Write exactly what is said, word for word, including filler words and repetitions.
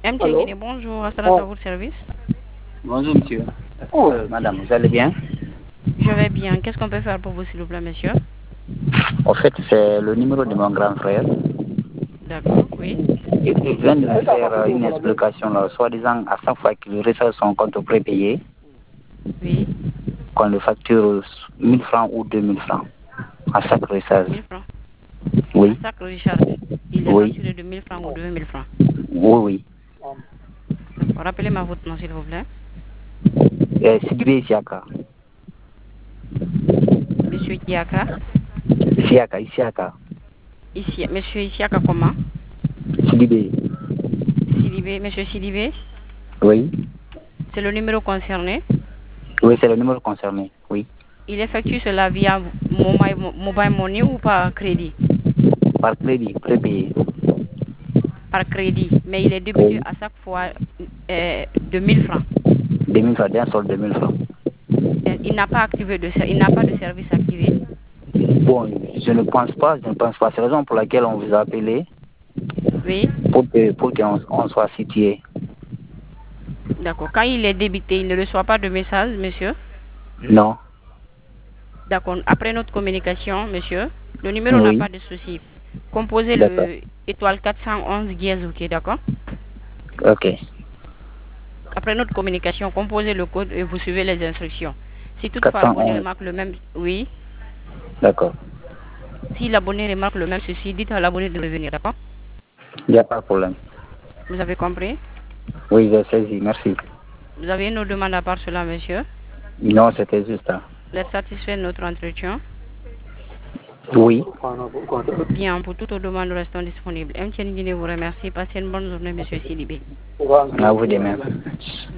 M T Guinée, bonjour, Assalat à votre service. Bonjour monsieur. Euh, madame, vous allez bien? Je vais bien. Qu'est-ce qu'on peut faire pour vous, s'il vous plaît, monsieur? En fait, c'est le numéro de mon grand frère. D'accord, oui. Il il vient de me faire euh, une explication, là, soi-disant, à chaque fois qu'il reçoit son compte prépayé, Oui. qu'on le facture mille francs ou deux mille francs à chaque recharge. mille francs. À Oui, chaque recharge, il est oui, facturé de mille francs ou deux mille francs. oui, oui. D'accord. Rappelez-moi votre nom, s'il vous plaît. Euh, Sidibé Isiaka. Monsieur Kiaka. Isiaka, Isiaka. Ici, monsieur Isiaka comment? Sidibé. Sidibé. Monsieur Sidibé, Oui, c'est le numéro concerné. oui, c'est le numéro concerné. Oui, Il effectue cela via mobile, mobile money ou par crédit? par crédit, prépayé. Par crédit. Mais il est débuté Oui, à chaque fois euh, de mille francs. deux mille francs, d'un sol de mille francs. Euh, Il n'a pas activé de ser- il n'a pas de service activé. Bon, je ne pense pas, je ne pense pas. C'est la raison pour laquelle on vous a appelé Oui. pour que pour qu'on on soit situé. D'accord. Quand il est débité, il ne reçoit pas de message, monsieur. Non. D'accord. Après notre communication, monsieur, le numéro n'a Oui. pas de souci. Composez D'accord. le étoile quatre cent onze dièse, ok, d'accord. Ok. Après notre communication, composez le code et vous suivez les instructions. Si toutefois l'abonné quatre cent onze. remarque le même, oui. D'accord. Si l'abonné remarque le même souci, dites à l'abonné de revenir, d'accord. Il n'y a pas de problème. Vous avez compris? Oui, j'ai saisi. Merci. Vous avez une autre demande à part cela, monsieur? Non, c'était juste ça. Vous êtes satisfait de notre entretien? Oui. Bien, pour toute autre demande, nous restons disponibles. M T N Guinée vous remercie. Passez une bonne journée, monsieur Sidibé. À vous de même.